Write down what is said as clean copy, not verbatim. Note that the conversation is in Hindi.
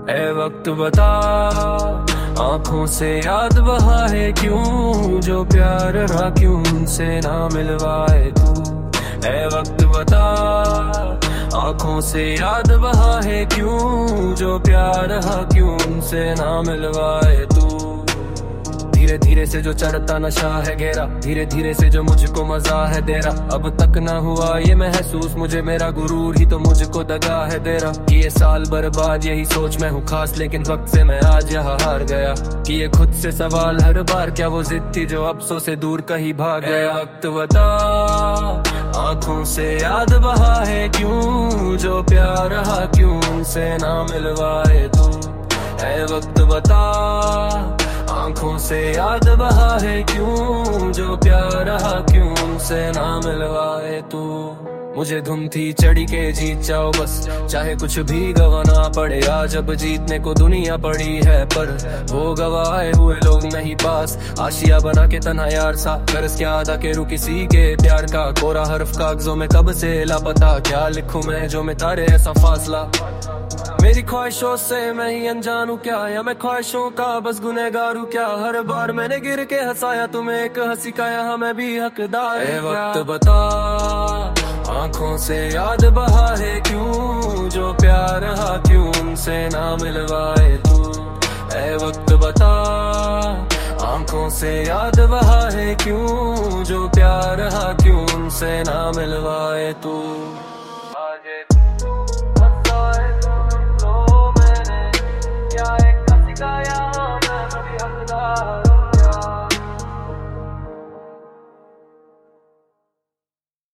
ए वक्त बता, आंखों से याद बहा है क्यों, जो प्यार रहा क्यों उनसे ना मिलवाए तू। ए वक्त बता, आंखों से याद बहा है क्यों, जो प्यार रहा क्यों उनसे ना मिलवाए तू। धीरे धीरे से जो चढ़ता नशा है गहरा, धीरे धीरे से जो मुझको मजा है दे रहा, अब तक ना हुआ ये महसूस मुझे, मेरा गुरूर ही तो मुझको दगा है दे रहा। कि ये साल बर्बाद यही सोच मैं हूँ खास, लेकिन वक्त से मैं आज यहाँ हार गया। कि ये खुद से सवाल हर बार, क्या वो जिद थी जो अफसोस से दूर कहीं भाग गया। वक्त बता, आंखों से याद बहा है क्यों, जो प्यार रहा क्यों उनसे ना मिलवाए तू। ऐ वक्त बता, आंखों से याद बहा है क्यों, जो प्यार रहा क्यों उनसे ना मिलवाए तू। मुझे धुन थी चढ़ी के जीत जाओ बस, चाहे कुछ भी गवाना पड़े। आज अब जीतने को दुनिया पड़ी है, पर वो गवाए हुए लोग नहीं पास। आशिया बना के तन्हा यार सा, कर्ज क्या अदा के रू किसी के प्यार का। कोरा हर्फ कागजों में कब से लापता, क्या लिखूं मैं जो में तारे ऐसा फासला। मेरी ख्वाहिशों से मैं ही अनजान हूँ क्या, या मैं ख्वाहिशों का बस गुनहगार हूँ क्या। हर बार मैंने गिर के हंसाया तुम्हें एक हंसी का, यहाँ मैं भी हकदार। ए वक्त बता, आंखों से याद बहा है क्यों, जो प्यार रहा क्यों उनसे ना मिलवाए तू। ए वक्त बता, आंखों से याद बहा है क्यों, जो प्यार रहा क्यों उनसे ना मिलवाए तू।